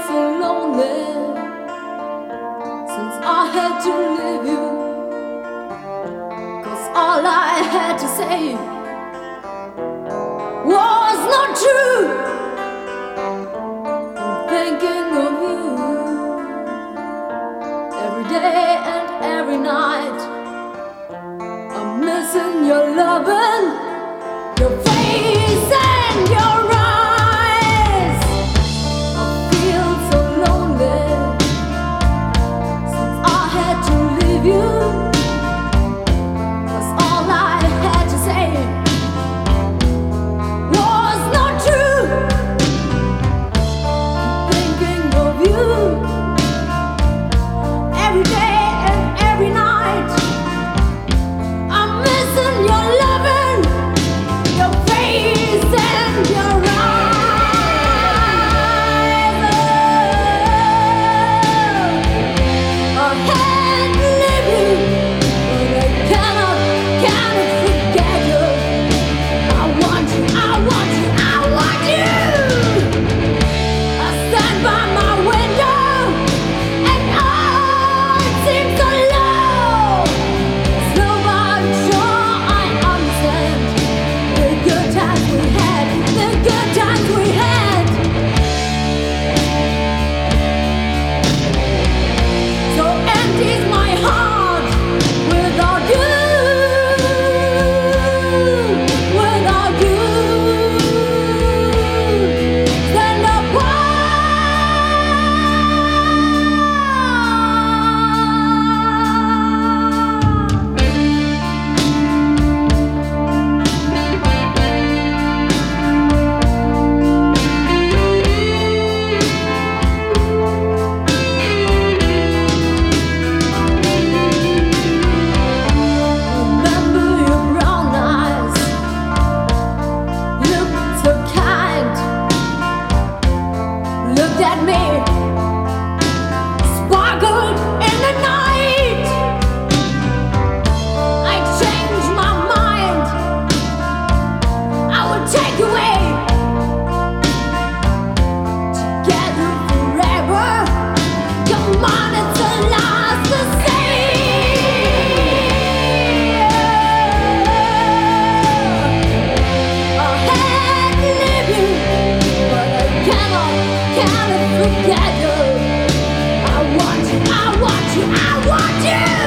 so lonely since I had to leave you. 'Cause all I had to say was not true. I'm thinking of you every day and every night. I'm missing your loving, your face and your eyes. I feel so lonely since I had to leave you. 'Cause all I had to say was not true. I'm thinking of you every day and every night. I'm missing your loving, your face and your eyes. Oh, I had to leave you, but I cannot forget you. I want you, I want you, I want you. I stand by my window and all it seems so low. There's nobody sure I understand the good times we had, the good times we had. So empty's my heart without you, without you. Stand Remember your brown eyes, looked so kind, looked at me, sparkled in the night. I changed my mind, I would take you away, together forever. Come on, it's the last to say. I had to leave you, but I cannot forget you. I want you, I want you, I want you.